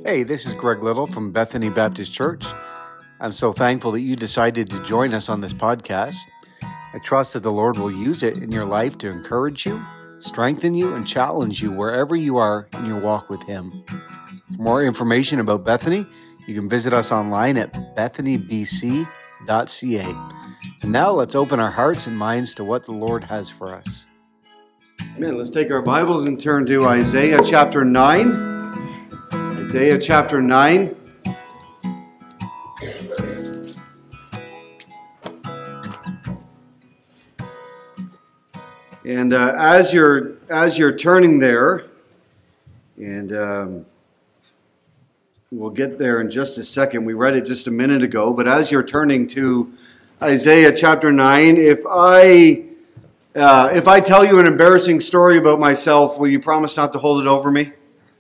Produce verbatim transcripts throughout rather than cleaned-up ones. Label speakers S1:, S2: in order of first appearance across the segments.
S1: Hey, this is Greg Little from Bethany Baptist Church. I'm so thankful that you decided to join us on this podcast. I trust that the Lord will use it in your life to encourage you, strengthen you, and challenge you wherever you are in your walk with Him. For more information about Bethany, you can visit us online at bethany b c dot c a. And now let's open our hearts and minds to what the Lord has for us.
S2: Amen. Let's take our Bibles and turn to Isaiah chapter nine. Isaiah chapter nine. And uh, as you're as you're turning there, and um, we'll get there in just a second. We read it just a minute ago, but as you're turning to Isaiah chapter nine, if I uh, if I tell you an embarrassing story about myself, will you promise not to hold it over me?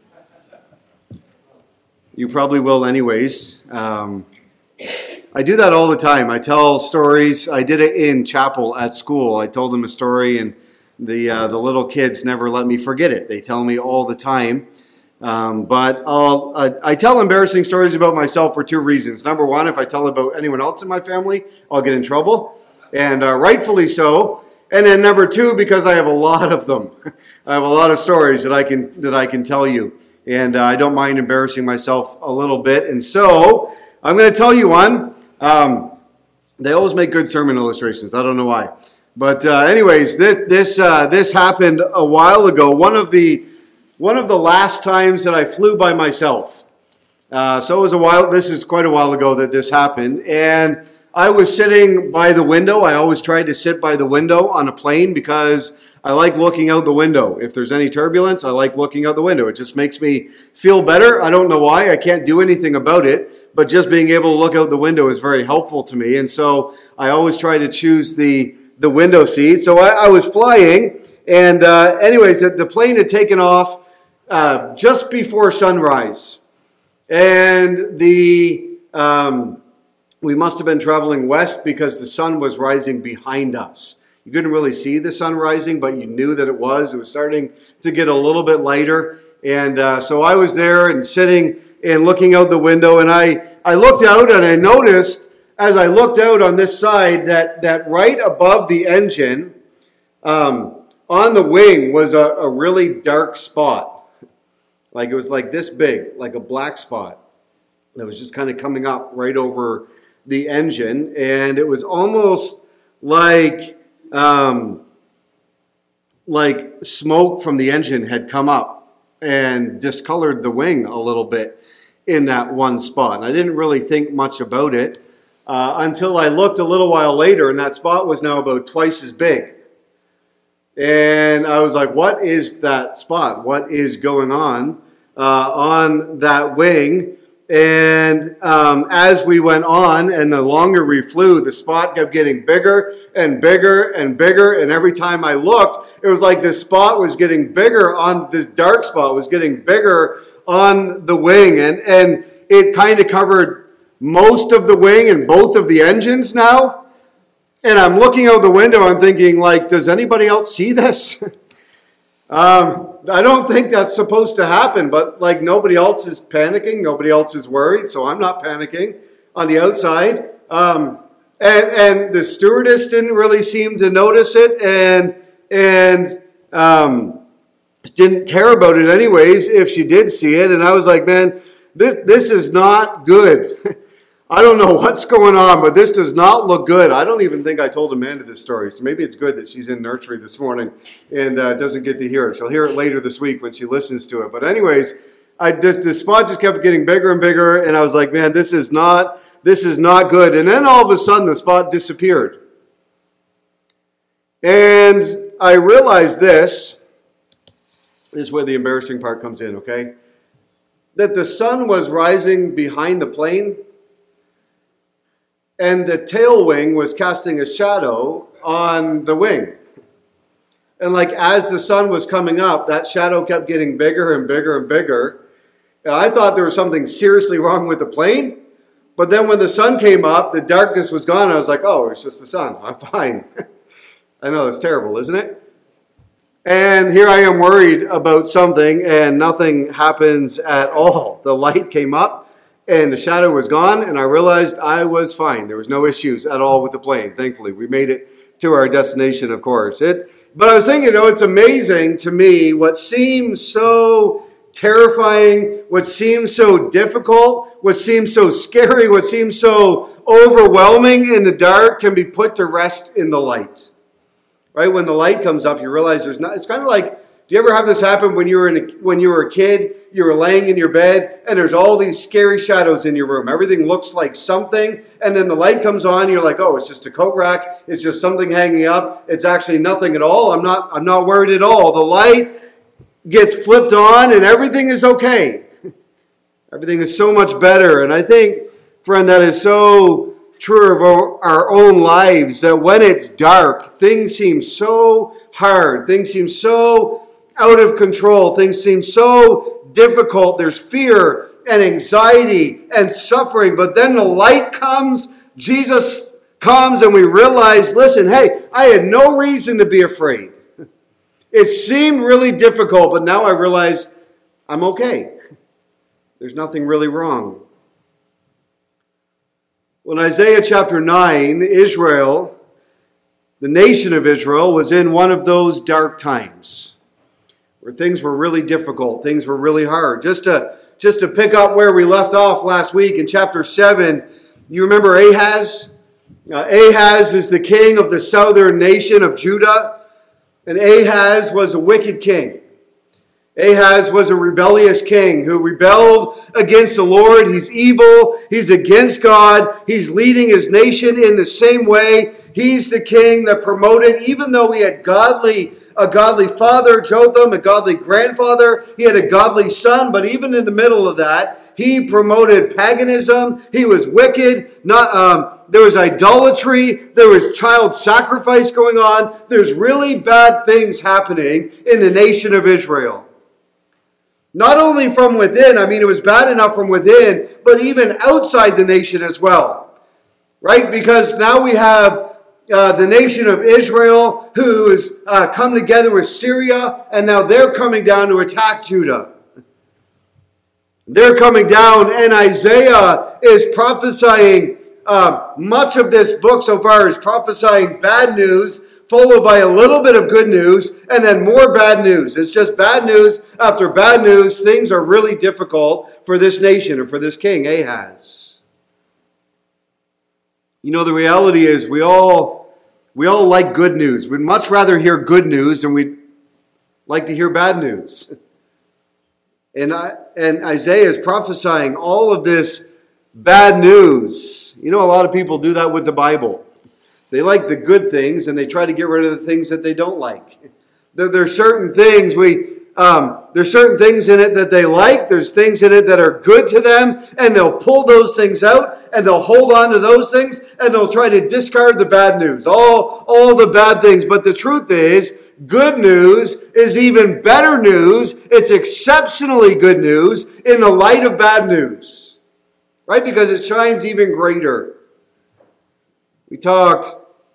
S2: You probably will anyways. Um, I do that all the time. I tell stories. I did it in chapel at school. I told them a story, and the uh, the little kids never let me forget it. They tell me all the time. Um, but I'll, uh, I tell embarrassing stories about myself for two reasons. Number one, if I tell about anyone else in my family, I'll get in trouble, and uh, rightfully so. And then number two, because I have a lot of them. I have a lot of stories that I can that I can tell you. And uh, I don't mind embarrassing myself a little bit. And so I'm going to tell you one. Um, they always make good sermon illustrations. I don't know why. But uh, anyways, this this uh, this happened a while ago. One of the one of the last times that I flew by myself. Uh, so it was a while. This is quite a while ago that this happened. And I was sitting by the window. I always tried to sit by the window on a plane because I like looking out the window. If there's any turbulence, I like looking out the window. It just makes me feel better. I don't know why. I can't do anything about it, but just being able to look out the window is very helpful to me. And so I always try to choose the, the window seat. So I, I was flying, and uh, anyways, the, the plane had taken off uh, just before sunrise. And the um, we must have been traveling west because the sun was rising behind us. You couldn't really see the sun rising, but you knew that it was. It was starting to get a little bit lighter. And uh, so I was there and sitting and looking out the window. And I, I looked out and I noticed as I looked out on this side that, that right above the engine, um, on the wing was a, a really dark spot. Like it was like this big, like a black spot that was just kind of coming up right over the engine. And it was almost like... Um, like smoke from the engine had come up and discolored the wing a little bit in that one spot. And I didn't really think much about it uh, until I looked a little while later, and that spot was now about twice as big. And I was like, what is that spot? What is going on uh, on that wing? And um, as we went on, and the longer we flew, the spot kept getting bigger and bigger and bigger. And every time I looked, it was like this spot was getting bigger on this dark spot was getting bigger on the wing. And, and it kind of covered most of the wing and both of the engines now. And I'm looking out the window and thinking, like, does anybody else see this? um, I don't think that's supposed to happen, but like nobody else is panicking, nobody else is worried, so I'm not panicking on the outside. Um, and and the stewardess didn't really seem to notice it, and and um, didn't care about it anyways if she did see it. And I was like, man, this this is not good. I don't know what's going on, but this does not look good. I don't even think I told Amanda this story, so maybe it's good that she's in nursery this morning and uh, doesn't get to hear it. She'll hear it later this week when she listens to it. But anyways, I the, the spot just kept getting bigger and bigger, and I was like, man, this is not this is not good. And then all of a sudden, the spot disappeared, and I realized this. This is where the embarrassing part comes in. Okay, that the sun was rising behind the plane. And the tail wing was casting a shadow on the wing. And like as the sun was coming up, that shadow kept getting bigger and bigger and bigger. And I thought there was something seriously wrong with the plane. But then when the sun came up, the darkness was gone. I was like, oh, it's just the sun. I'm fine. I know, it's terrible, isn't it? And here I am worried about something, and nothing happens at all. The light came up, and the shadow was gone, and I realized I was fine. There was no issues at all with the plane, thankfully. We made it to our destination, of course. It, but I was thinking, you know, it's amazing to me what seems so terrifying, what seems so difficult, what seems so scary, what seems so overwhelming in the dark can be put to rest in the light. Right? When the light comes up, you realize there's not, it's kind of like, do you ever have this happen when you were in a, when you were a kid, you were laying in your bed, and there's all these scary shadows in your room. Everything looks like something, and then the light comes on, and you're like, oh, it's just a coat rack, it's just something hanging up, it's actually nothing at all. I'm not, I'm not worried at all. The light gets flipped on, and everything is okay. Everything is so much better. And I think, friend, that is so true of our own lives, that when it's dark, things seem so hard, things seem so out of control, things seem so difficult, there's fear and anxiety and suffering, but then the light comes, Jesus comes, and we realize, listen, hey, I had no reason to be afraid. It seemed really difficult, but now I realize I'm okay. There's nothing really wrong. Well, in Isaiah chapter nine, Israel, the nation of Israel, was in one of those dark times where things were really difficult, things were really hard. Just to, just to pick up where we left off last week in chapter seven, you remember Ahaz? Uh, Ahaz is the king of the southern nation of Judah, and Ahaz was a wicked king. Ahaz was a rebellious king who rebelled against the Lord. He's evil. He's against God. He's leading his nation in the same way. He's the king that promoted, even though he had godly, a godly father, Jotham, a godly grandfather, he had a godly son, but even in the middle of that, he promoted paganism. He was wicked. Not um, there was idolatry. There was child sacrifice going on. There's really bad things happening in the nation of Israel. Not only from within, I mean, it was bad enough from within, but even outside the nation as well. Right? Because now we have uh, the nation of Israel who has uh, come together with Syria, and now they're coming down to attack Judah. They're coming down, and Isaiah is prophesying, uh, much of this book so far is prophesying bad news, followed by a little bit of good news, and then more bad news. It's just bad news after bad news. Things are really difficult for this nation and for this king, Ahaz. You know, the reality is we all, we all like good news. We'd much rather hear good news than we'd like to hear bad news. And, I, and Isaiah is prophesying all of this bad news. You know, a lot of people do that with the Bible. They like the good things, and they try to get rid of the things that they don't like. There, there are certain things we, um, there's certain things in it that they like. There's things in it that are good to them, and they'll pull those things out, and they'll hold on to those things, and they'll try to discard the bad news, all, all the bad things. But the truth is, good news is even better news. It's exceptionally good news in the light of bad news, right? Because it shines even greater. We talked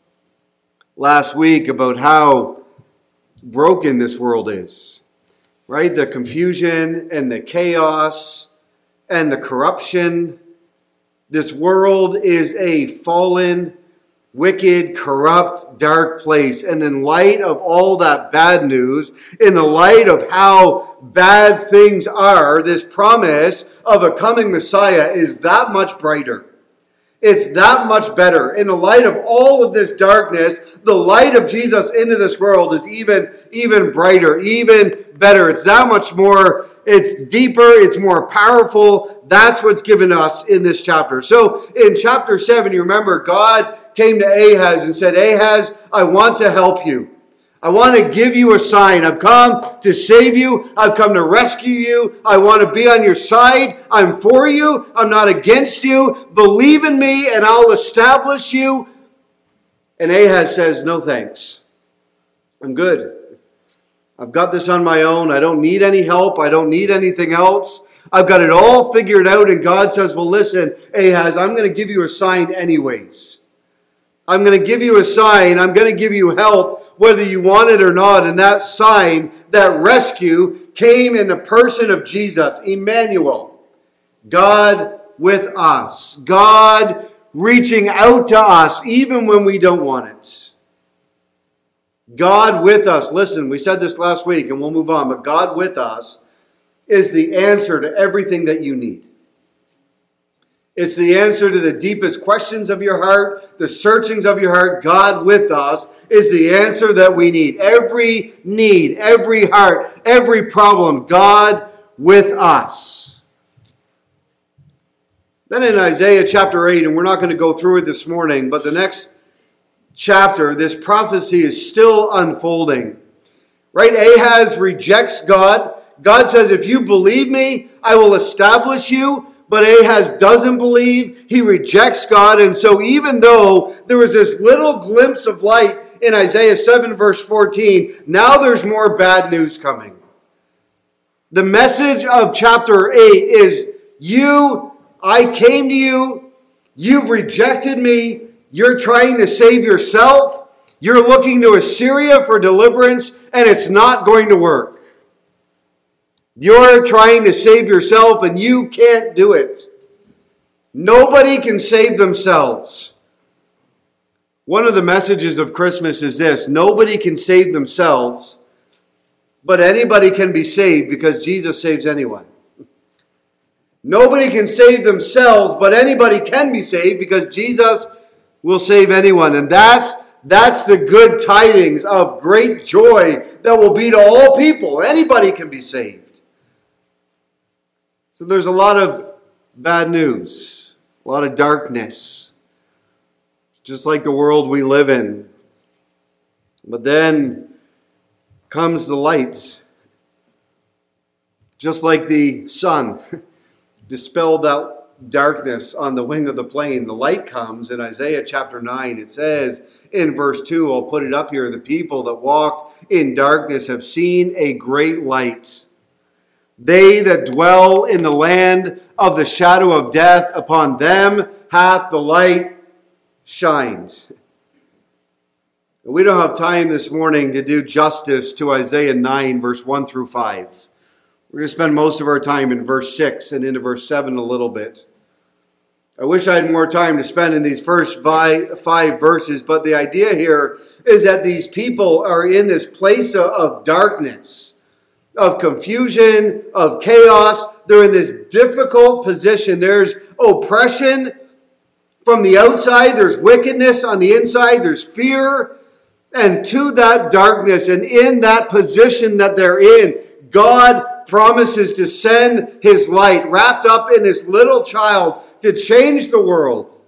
S2: last week about how broken this world is, right? The confusion and the chaos and the corruption. This world is a fallen, wicked, corrupt, dark place. And in light of all that bad news, in the light of how bad things are, this promise of a coming Messiah is that much brighter. It's that much better. In the light of all of this darkness, the light of Jesus into this world is even, even brighter, even better. It's that much more, it's deeper, it's more powerful. That's what's given us in this chapter. So in chapter seven, you remember God came to Ahaz and said, Ahaz, I want to help you. I want to give you a sign. I've come to save you. I've come to rescue you. I want to be on your side. I'm for you. I'm not against you. Believe in me and I'll establish you. And Ahaz says, no thanks. I'm good. I've got this on my own. I don't need any help. I don't need anything else. I've got it all figured out. And God says, well, listen, Ahaz, I'm going to give you a sign anyways. I'm going to give you a sign. I'm going to give you help, whether you want it or not. And that sign, that rescue, came in the person of Jesus, Emmanuel, God with us, God reaching out to us even when we don't want it. God with us. Listen, we said this last week and we'll move on, but God with us is the answer to everything that you need. It's the answer to the deepest questions of your heart, the searchings of your heart. God with us is the answer that we need. Every need, every heart, every problem, God with us. Then in Isaiah chapter eight, and we're not going to go through it this morning, but the next chapter, this prophecy is still unfolding. Right? Ahaz rejects God. God says, if you believe me, I will establish you. But Ahaz doesn't believe. He rejects God. And so even though there was this little glimpse of light in Isaiah seven verse fourteen, now there's more bad news coming. The message of chapter eight is, you, I came to you, you've rejected me, you're trying to save yourself, you're looking to Assyria for deliverance, and it's not going to work. You're trying to save yourself and you can't do it. Nobody can save themselves. One of the messages of Christmas is this: nobody can save themselves, but anybody can be saved because Jesus saves anyone. Nobody can save themselves, but anybody can be saved because Jesus will save anyone. And that's That's the good tidings of great joy that will be to all people. Anybody can be saved. So there's a lot of bad news, a lot of darkness, just like the world we live in. But then comes the light, just like the sun dispelled that darkness on the wing of the plane. The light comes in Isaiah chapter nine. It says in verse two, I'll put it up here, the people that walked in darkness have seen a great light. They that dwell in the land of the shadow of death, upon them hath the light shined. We don't have time this morning to do justice to Isaiah nine, verse one through five. We're going to spend most of our time in verse six and into verse seven a little bit. I wish I had more time to spend in these first five, five verses, but the idea here is that these people are in this place of, of darkness, of confusion, of chaos. They're in this difficult position. There's oppression from the outside. There's wickedness on the inside. There's fear. And to that darkness and in that position that they're in, God promises to send his light wrapped up in his little child to change the world.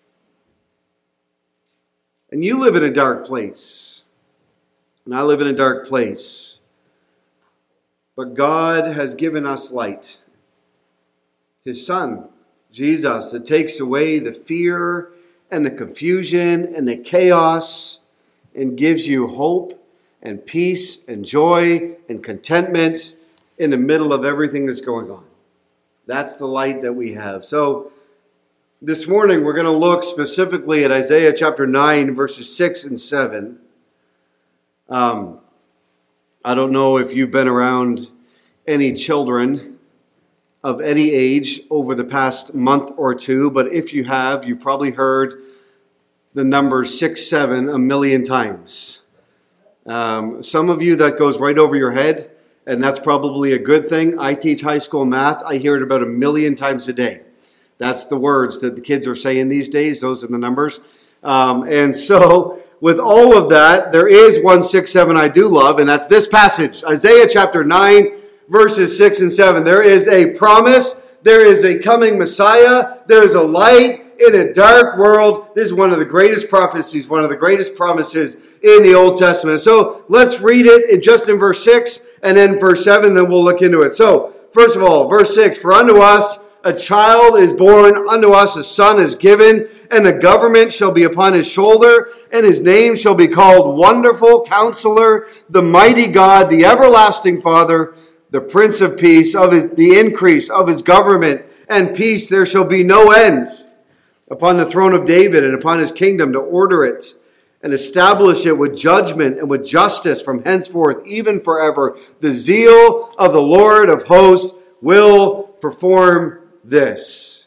S2: And you live in a dark place. And I live in a dark place. But God has given us light. His Son, Jesus, that takes away the fear and the confusion and the chaos and gives you hope and peace and joy and contentment in the middle of everything that's going on. That's the light that we have. So this morning we're going to look specifically at Isaiah chapter nine, verses six and seven. Um, I don't know if you've been around any children of any age over the past month or two, but if you have, you probably heard the number six, seven a million times. Um, some of you, that goes right over your head, and that's probably a good thing. I teach high school math. I hear it about a million times a day. That's the words that the kids are saying these days. Those are the numbers. Um, and so with all of that, there is one six, seven I do love, and that's this passage, Isaiah chapter nine, verses six and seven. There is a promise. There is a coming Messiah. There is a light in a dark world. This is one of the greatest prophecies, one of the greatest promises in the Old Testament. So let's read it in just in verse six and then verse seven, then we'll look into it. So first of all, verse six, for unto us a child is born, unto us a son is given, and the government shall be upon his shoulder, and his name shall be called Wonderful Counselor, the Mighty God, the Everlasting Father, the Prince of Peace. Of his, the increase of his government and peace there shall be no end. upon the throne of David and upon his kingdom, to order it and establish it with judgment and with justice from henceforth, even forever. The zeal of the Lord of hosts will perform this.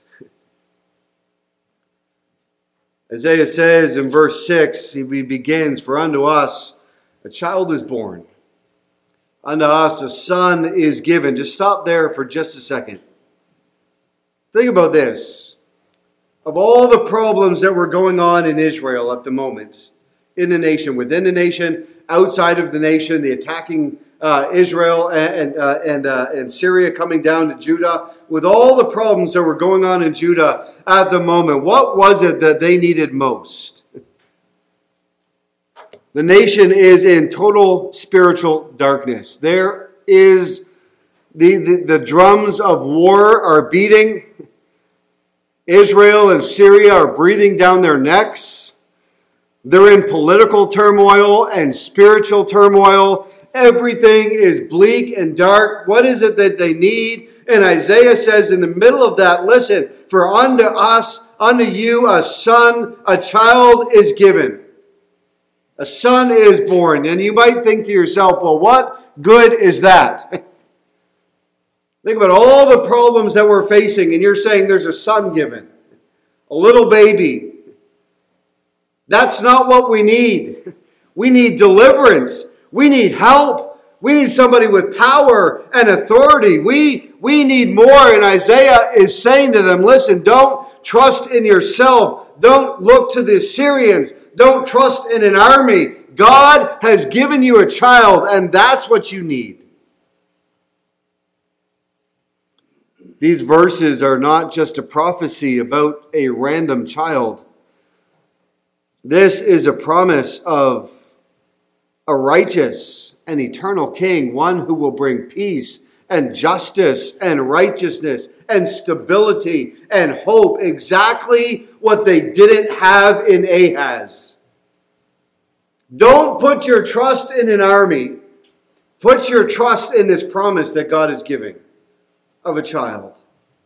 S2: Isaiah says in verse six, he begins, for unto us a child is born. Unto us a son is given. Just stop there for just a second. Think about this. Of all the problems that were going on in Israel at the moment, in the nation, within the nation, outside of the nation, the attacking uh, Israel and and uh, and, uh, and Syria coming down to Judah, with all the problems that were going on in Judah at the moment, what was it that they needed most? The nation is in total spiritual darkness. There is the, the, the drums of war are beating. Israel and Syria are breathing down their necks. They're in political turmoil and spiritual turmoil. Everything is bleak and dark. What is it that they need? And Isaiah says in the middle of that, listen, for unto us, unto you, a son, a child is given. A son is born. And you might think to yourself, well, what good is that? Think about all the problems that we're facing, and you're saying there's a son given, a little baby. That's not what we need. We need deliverance. We need help. We need somebody with power and authority. We, we need more. And Isaiah is saying to them, listen, don't trust in yourself. Don't look to the Assyrians. Don't trust in an army. God has given you a child, and that's what you need. These verses are not just a prophecy about a random child. This is a promise of a righteous and eternal king, one who will bring peace and justice and righteousness and stability and hope, exactly what they didn't have in Ahaz. Don't put your trust in an army. Put your trust in this promise that God is giving of a child.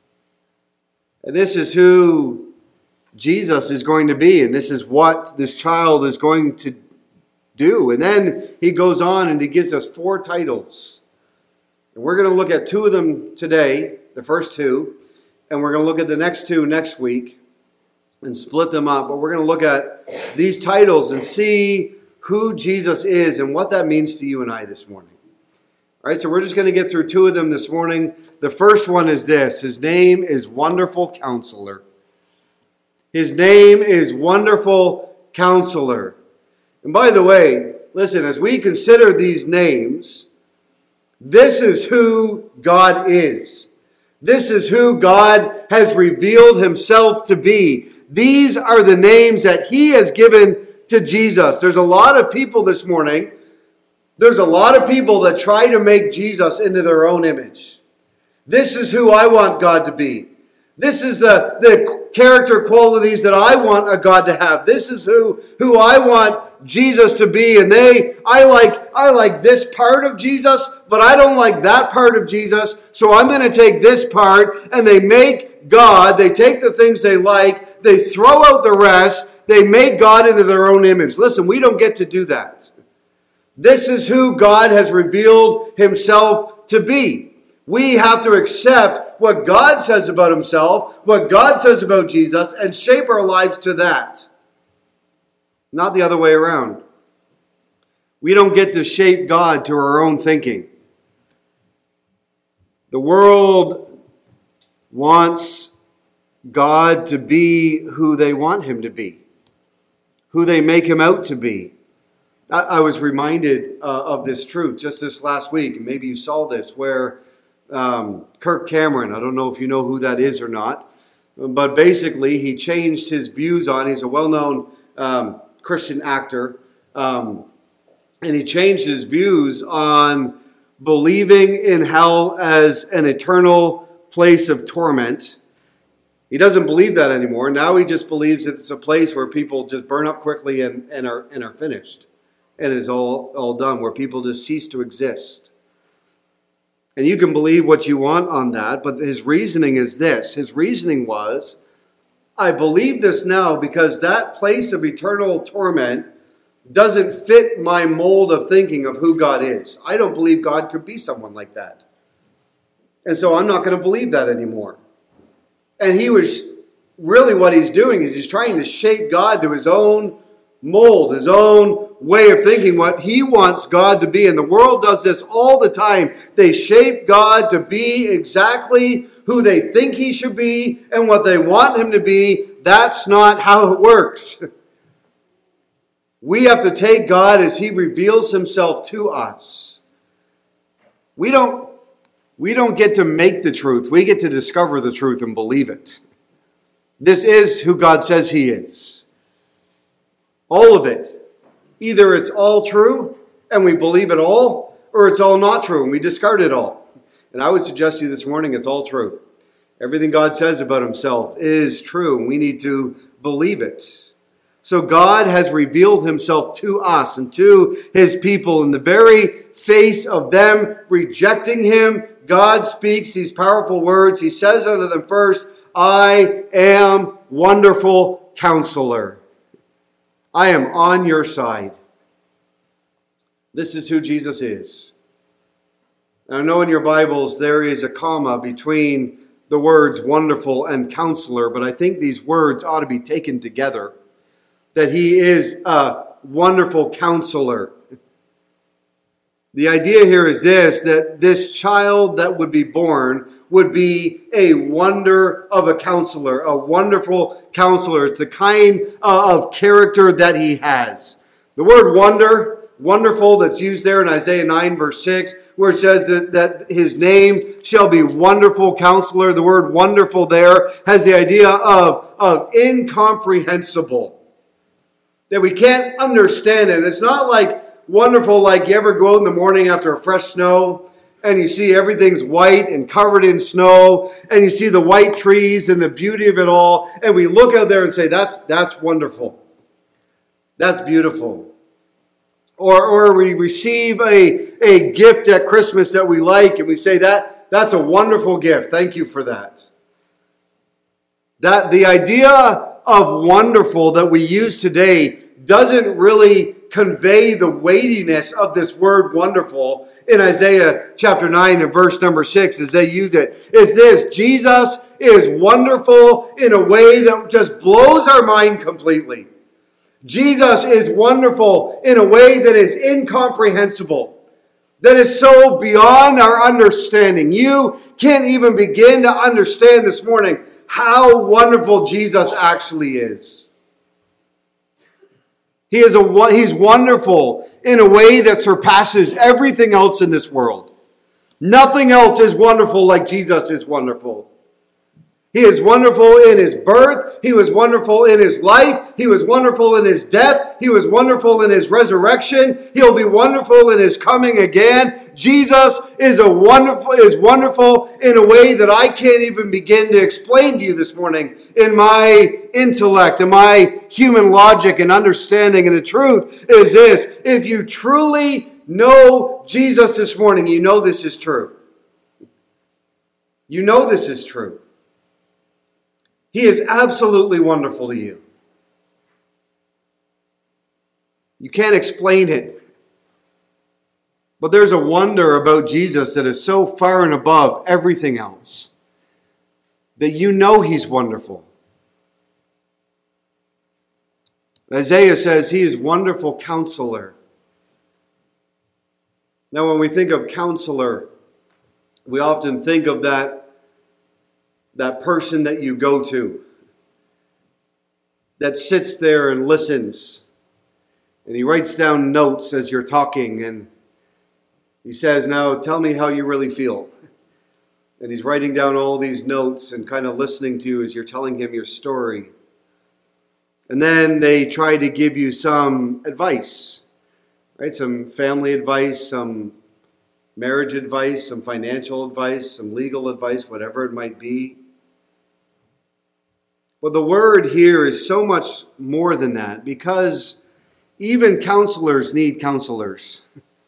S2: And this is who Jesus is going to be, and this is what this child is going to do. And then he goes on and he gives us four titles. And we're going to look at two of them today, the first two, and we're going to look at the next two next week and split them up. But we're going to look at these titles and see who Jesus is and what that means to you and I this morning. All right, so we're just going to get through two of them this morning. The first one is this. His name is Wonderful Counselor. His name is Wonderful Counselor. And by the way, listen, as we consider these names, this is who God is. This is who God has revealed himself to be. These are the names that he has given to Jesus. There's a lot of people this morning, there's a lot of people that try to make Jesus into their own image. This is who I want God to be. This is the, the character qualities that I want a God to have. This is who, who I want Jesus to be. And they, I like, I like this part of Jesus, but I don't like that part of Jesus. So I'm going to take this part, and they make God, they take the things they like, they throw out the rest, they make God into their own image. Listen, we don't get to do that. This is who God has revealed himself to be. We have to accept what God says about himself, what God says about Jesus, and shape our lives to that. Not the other way around. We don't get to shape God to our own thinking. The world wants God to be who they want him to be, who they make him out to be. I, I was reminded uh, of this truth just this last week, and maybe you saw this, where um, Kirk Cameron, I don't know if you know who that is or not, but basically he changed his views on, he's a well-known um, Christian actor, um, and he changed his views on believing in hell as an eternal place of torment. He doesn't believe that anymore. Now he just believes that it's a place where people just burn up quickly and, and are and are finished. And is all, all done, where people just cease to exist. And you can believe what you want on that, but his reasoning is this. His reasoning was I believe this now because that place of eternal torment doesn't fit my mold of thinking of who God is. I don't believe God could be someone like that. And so I'm not going to believe that anymore. And he was, really what he's doing is he's trying to shape God to his own mold, his own way of thinking, what he wants God to be. And the world does this all the time. They shape God to be exactly who they think he should be and what they want him to be. That's not how it works. We have to take God as he reveals himself to us. We don't, we don't get to make the truth. We get to discover the truth and believe it. This is who God says he is. All of it. Either it's all true and we believe it all, or it's all not true and we discard it all. And I would suggest to you this morning it's all true. Everything God says about himself is true, and we need to believe it. So God has revealed himself to us and to his people in the very face of them rejecting him. God speaks these powerful words. He says unto them first, I am wonderful counselor. I am on your side. This is who Jesus is. Now, I know in your Bibles there is a comma between the words wonderful and counselor, but I think these words ought to be taken together. That he is a wonderful counselor. The idea here is this, that this child that would be born would be a wonder of a counselor, a wonderful counselor. It's the kind of character that he has. The word wonder, wonderful, that's used there in Isaiah nine verse six, where it says that, that his name shall be wonderful counselor. The word wonderful there has the idea of, of incomprehensible. That we can't understand it. It's not like wonderful like you ever go out in the morning after a fresh snow and you see everything's white and covered in snow and you see the white trees and the beauty of it all, and we look out there and say, that's that's wonderful. That's beautiful. Or or we receive a, a gift at Christmas that we like and we say, that that's a wonderful gift. Thank you for that. That the idea of wonderful that we use today doesn't really convey the weightiness of this word wonderful in Isaiah chapter nine and verse number six as they use it. Is this: Jesus is wonderful in a way that just blows our mind completely. Jesus is wonderful in a way that is incomprehensible, that is so beyond our understanding. You can't even begin to understand this morning how wonderful Jesus actually is. He is a, he's wonderful in a way that surpasses everything else in this world. Nothing else is wonderful like Jesus is wonderful. He is wonderful in his birth. He was wonderful in his life. He was wonderful in his death. He was wonderful in his resurrection. He'll be wonderful in his coming again. Jesus is a wonderful is wonderful in a way that I can't even begin to explain to you this morning in my intellect and my human logic and understanding. And the truth is this: if you truly know Jesus this morning, you know this is true. You know this is true. He is absolutely wonderful to you. You can't explain it. But there's a wonder about Jesus that is so far and above everything else that you know he's wonderful. Isaiah says he is wonderful counselor. Now, when we think of counselor, we often think of that That person that you go to, that sits there and listens, and he writes down notes as you're talking, and he says, now tell me how you really feel. And he's writing down all these notes and kind of listening to you as you're telling him your story. And then they try to give you some advice, right? Some family advice, some marriage advice, some financial advice, some legal advice, whatever it might be. But the word here is so much more than that, because even counselors need counselors.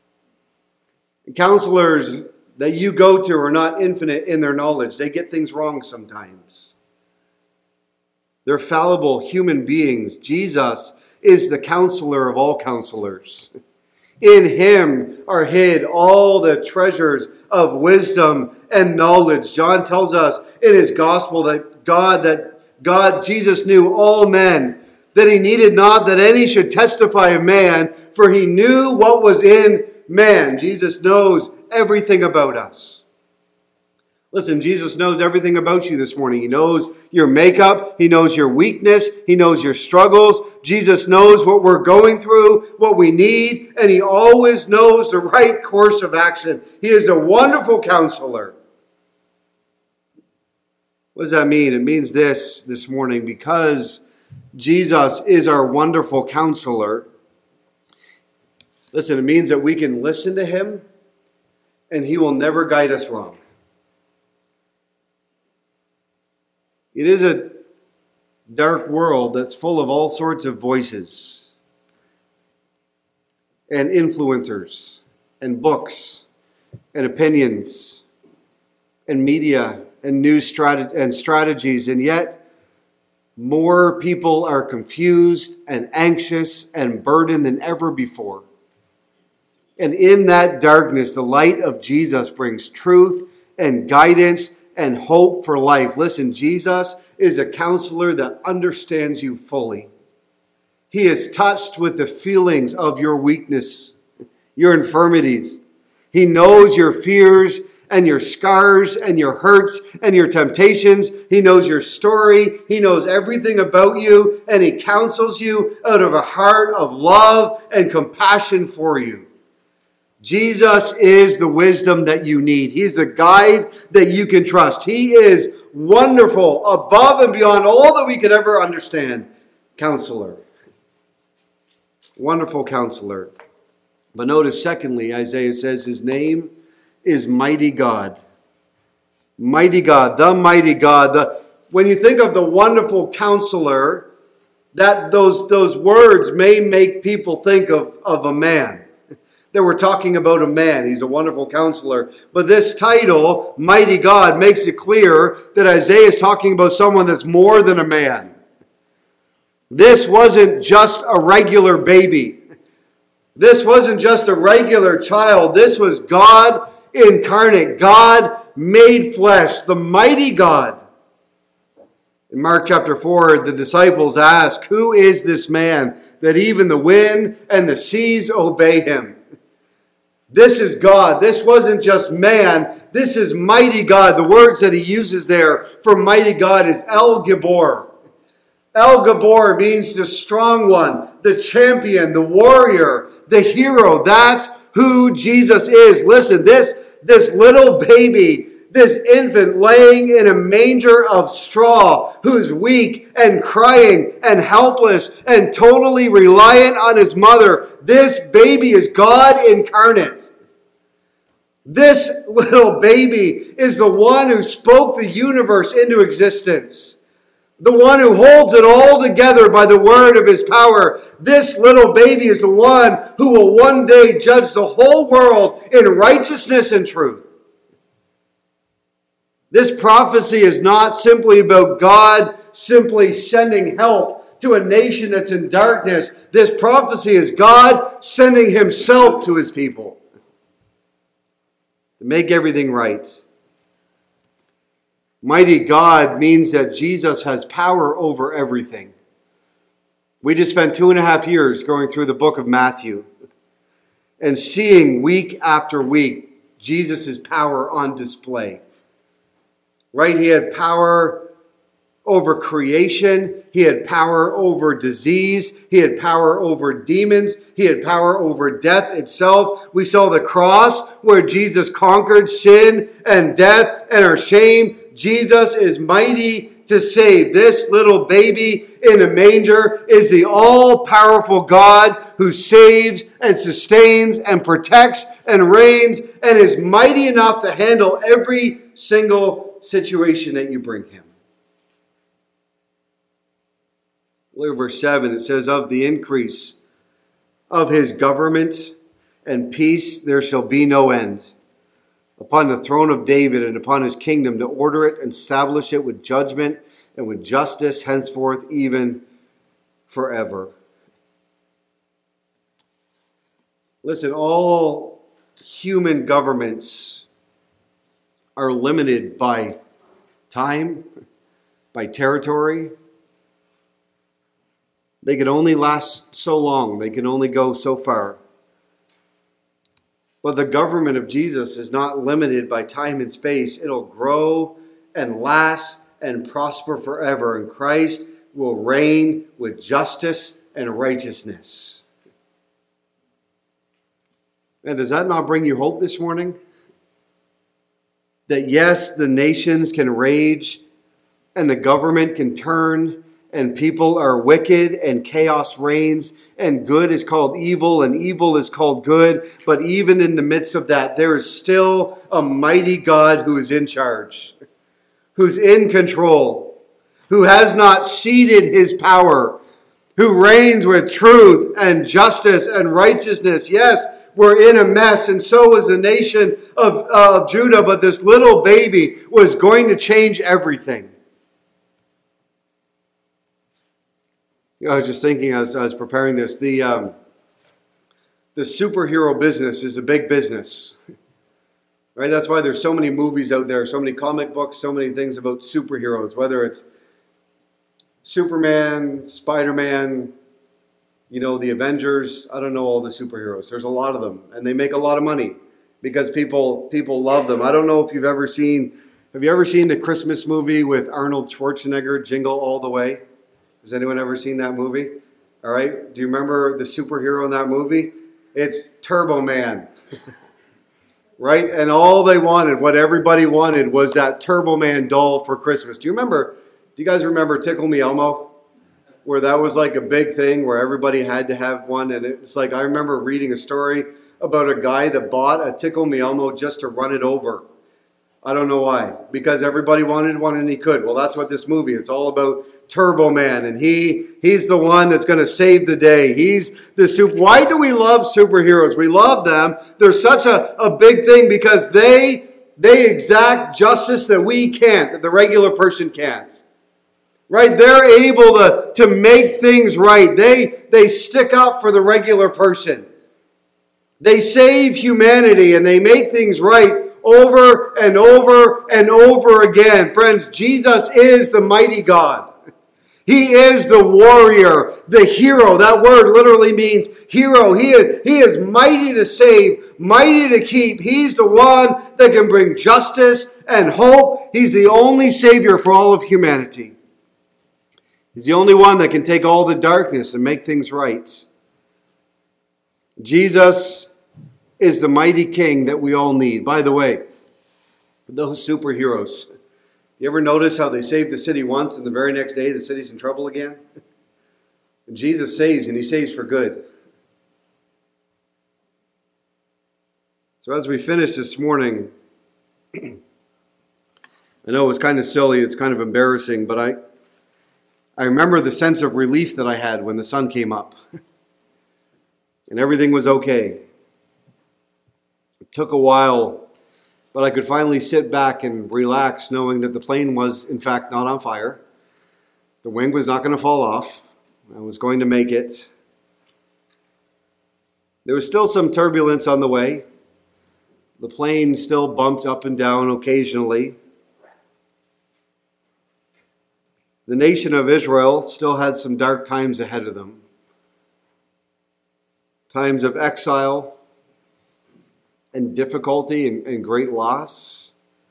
S2: Counselors that you go to are not infinite in their knowledge. They get things wrong sometimes. They're fallible human beings. Jesus is the counselor of all counselors. In him are hid all the treasures of wisdom and knowledge. John tells us in his gospel that God, that God, Jesus knew all men, that he needed not that any should testify of man, for he knew what was in man. Jesus knows everything about us. Listen, Jesus knows everything about you this morning. He knows your makeup. He knows your weakness. He knows your struggles. Jesus knows what we're going through, what we need, and he always knows the right course of action. He is a wonderful counselor. What does that mean? It means this this morning, because Jesus is our wonderful counselor. Listen, it means that we can listen to him and he will never guide us wrong. It is a dark world that's full of all sorts of voices and influencers and books and opinions and media and news strat- and strategies, and yet more people are confused and anxious and burdened than ever before. And in that darkness, the light of Jesus brings truth and guidance and hope for life. Listen, Jesus is a counselor that understands you fully. He is touched with the feelings of your weakness, your infirmities. He knows your fears and your scars and your hurts and your temptations. He knows your story. He knows everything about you, and he counsels you out of a heart of love and compassion for you. Jesus is the wisdom that you need. He's the guide that you can trust. He is wonderful, above and beyond all that we could ever understand. Counselor. Wonderful counselor. But notice, secondly, Isaiah says his name is Mighty God. Mighty God, the mighty God. The, when you think of the wonderful counselor, that those, those words may make people think of, of a man. That we're talking about a man. He's a wonderful counselor. But this title, Mighty God, makes it clear that Isaiah is talking about someone that's more than a man. This wasn't just a regular baby. This wasn't just a regular child. This was God incarnate, God made flesh, the mighty God. In Mark chapter four, the disciples ask, "Who is this man that even the wind and the seas obey him?" This is God. This wasn't just man. This is mighty God. The words that he uses there for mighty God is El Gibor. El Gibor means the strong one, the champion, the warrior, the hero. That's who Jesus is. Listen, this, this little baby, this infant laying in a manger of straw, who's weak and crying and helpless and totally reliant on his mother. This baby is God incarnate. This little baby is the one who spoke the universe into existence. The one who holds it all together by the word of his power. This little baby is the one who will one day judge the whole world in righteousness and truth. This prophecy is not simply about God simply sending help to a nation that's in darkness. This prophecy is God sending himself to his people to make everything right. Mighty God means that Jesus has power over everything. We just spent two and a half years going through the book of Matthew and seeing week after week Jesus' power on display. Right? He had power over creation. He had power over disease. He had power over demons. He had power over death itself. We saw the cross where Jesus conquered sin and death and our shame. Jesus is mighty to save. This little baby in a manger is the all-powerful God who saves and sustains and protects and reigns and is mighty enough to handle every single situation that you bring him. Look at verse seven. It says, "Of the increase of his government and peace there shall be no end, upon the throne of David and upon his kingdom, to order it and establish it with judgment and with justice henceforth, even forever. Listen, all human governments are limited by time, by territory. They can only last so long. They can only go so far. But the government of Jesus is not limited by time and space. It'll grow and last and prosper forever. And Christ will reign with justice and righteousness. And does that not bring you hope this morning? That yes, the nations can rage and the government can turn and people are wicked and chaos reigns and good is called evil and evil is called good. But even in the midst of that, there is still a mighty God who is in charge, who's in control, who has not ceded his power, who reigns with truth and justice and righteousness. Yes, we're in a mess, and so is the nation of, uh, of Judah, but this little baby was going to change everything. You know, I was just thinking as I was preparing this, the, um, the superhero business is a big business. Right? That's why there's so many movies out there, so many comic books, so many things about superheroes, whether it's Superman, Spider-Man, you know, the Avengers. I don't know all the superheroes. There's a lot of them, and they make a lot of money because people people love them. I don't know if you've ever seen, have you ever seen the Christmas movie with Arnold Schwarzenegger, Jingle All the Way? Has anyone ever seen that movie? All right. Do you remember the superhero in that movie? It's Turbo Man. Right? And all they wanted, what everybody wanted, was that Turbo Man doll for Christmas. Do you remember, do you guys remember Tickle Me Elmo? Where that was like a big thing where everybody had to have one. And it's like, I remember reading a story about a guy that bought a Tickle Me Elmo just to run it over. I don't know why. Because everybody wanted one and he could. Well, that's what this movie, it's all about Turbo Man. And he he's the one that's going to save the day. He's the super. Why do we love superheroes? We love them. They're such a, a big thing because they, they exact justice that we can't, that the regular person can't. Right? They're able to, to make things right. They, they stick up for the regular person. They save humanity and they make things right over and over and over again. Friends, Jesus is the mighty God. He is the warrior, the hero. That word literally means hero. He is, he is mighty to save, mighty to keep. He's the one that can bring justice and hope. He's the only Savior for all of humanity. He's the only one that can take all the darkness and make things right. Jesus is the mighty King that we all need. By the way, those superheroes, you ever notice how they save the city once and the very next day the city's in trouble again? And Jesus saves, and he saves for good. So as we finish this morning, I know it's kind of silly, it's kind of embarrassing, but I I remember the sense of relief that I had when the sun came up and everything was okay. It took a while, but I could finally sit back and relax knowing that the plane was, in fact, not on fire. The wing was not going to fall off. I was going to make it. There was still some turbulence on the way. The plane still bumped up and down occasionally. The nation of Israel still had some dark times ahead of them. Times of exile and difficulty and, and great loss.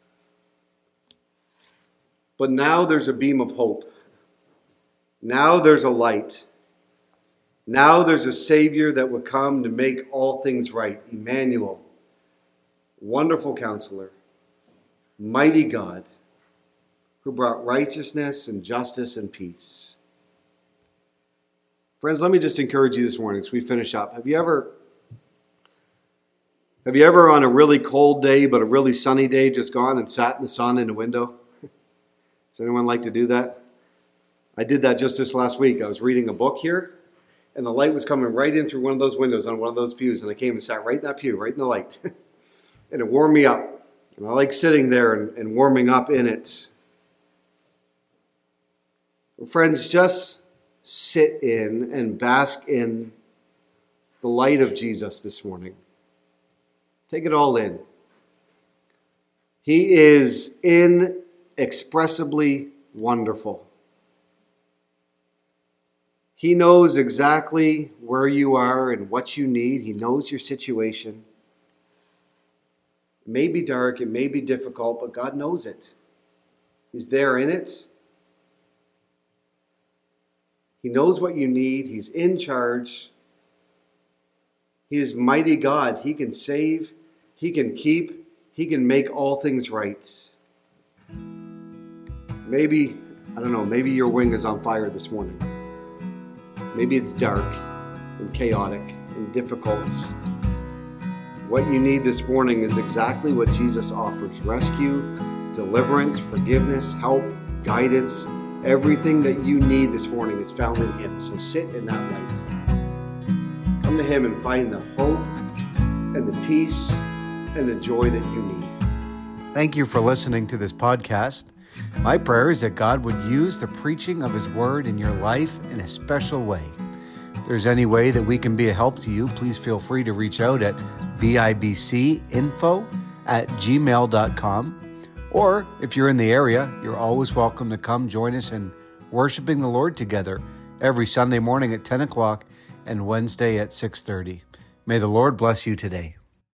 S2: But now there's a beam of hope. Now there's a light. Now there's a Savior that would come to make all things right. Emmanuel, wonderful Counselor, mighty God, who brought righteousness and justice and peace. Friends, let me just encourage you this morning as we finish up. Have you ever, have you ever on a really cold day but a really sunny day just gone and sat in the sun in a window? Does anyone like to do that? I did that just this last week. I was reading a book here, and the light was coming right in through one of those windows on one of those pews, and I came and sat right in that pew, right in the light. And it warmed me up. And I like sitting there and, and warming up in it. Well, friends, just sit in and bask in the light of Jesus this morning. Take it all in. He is inexpressibly wonderful. He knows exactly where you are and what you need. He knows your situation. It may be dark, it may be difficult, but God knows it. He's there in it. He knows what you need. He's in charge. He is mighty God. He can save. He can keep. He can make all things right. Maybe, I don't know, maybe your wing is on fire this morning. Maybe it's dark and chaotic and difficult. What you need this morning is exactly what Jesus offers. Rescue, deliverance, forgiveness, help, guidance. Everything that you need this morning is found in Him. So sit in that light. Come to Him and find the hope and the peace and the joy that you need.
S1: Thank you for listening to this podcast. My prayer is that God would use the preaching of His Word in your life in a special way. If there's any way that we can be a help to you, please feel free to reach out at bibcinfo at gmail dot com. Or if you're in the area, you're always welcome to come join us in worshiping the Lord together every Sunday morning at ten o'clock and Wednesday at six thirty. May the Lord bless you today.